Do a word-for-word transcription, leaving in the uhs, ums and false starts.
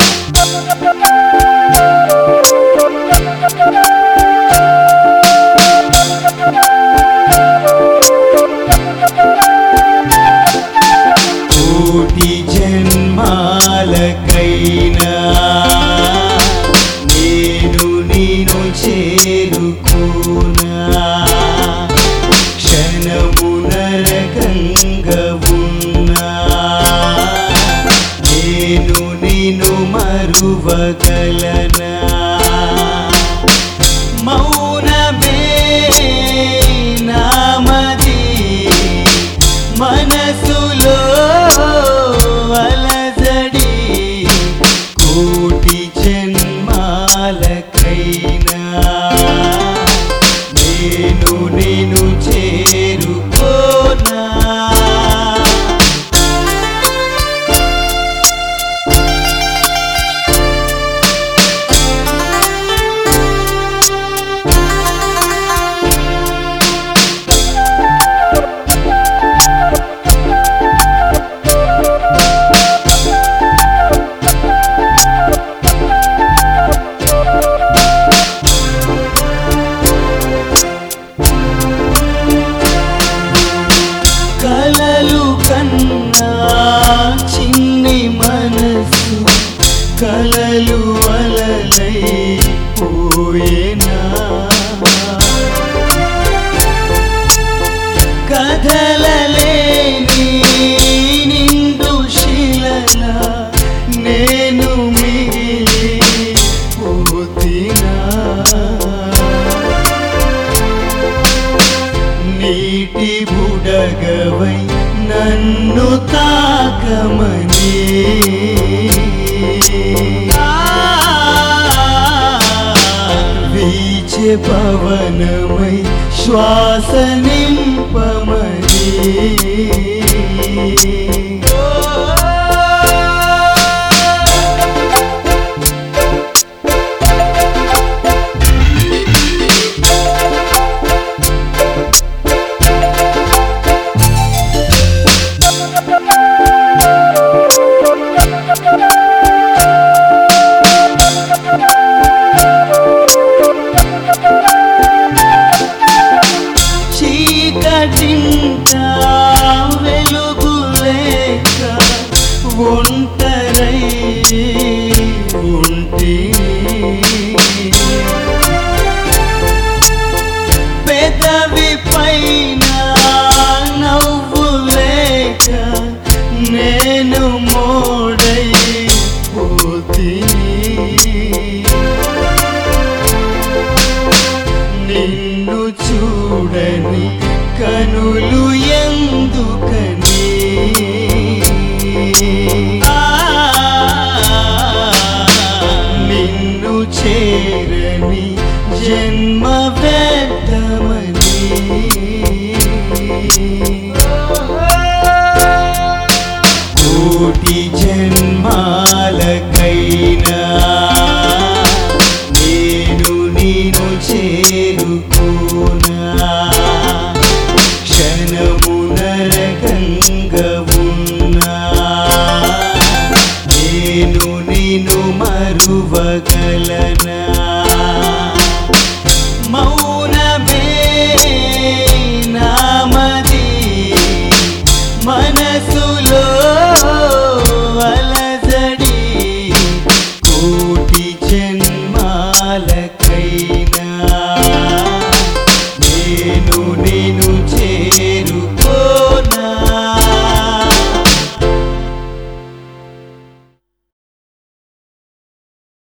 కోటి జన్మాలకైనా నేను నిన్ను చేరుకోనా క్షణమున నరకంగా ఉన్నా నేను నిన్ను మరువగలనా మౌనమే నామది మనసులో అలజడి కోటి జన్మాలకైనా నేను నిన్ను చేరుకోనా కలలు కన్నా చిన్ని మనసు కలలు అలలై పోయేనా కదలలేని నిండు శిలలా నేను మిగిలి పోతినా నీటి బుడగవై నన్ను తాకమని వీచే పవనమై శ్వాస నింపమని చీకటింకా వెలుగు లేక ఒంటరై ఉంటిని పెదవి పైన నవ్వు లేక నేను మోడై పోతిని నిన్ను చూడని కనులు ఎందుకని నిన్ను చేరని జన్మ వ్యర్థమని కోటి జన్మాలకైనా నేను నిన్ను చేరుకోనా క్షణమున నరకంగా ఉన్నా నేను నిన్ను మరువగలనా మౌనమే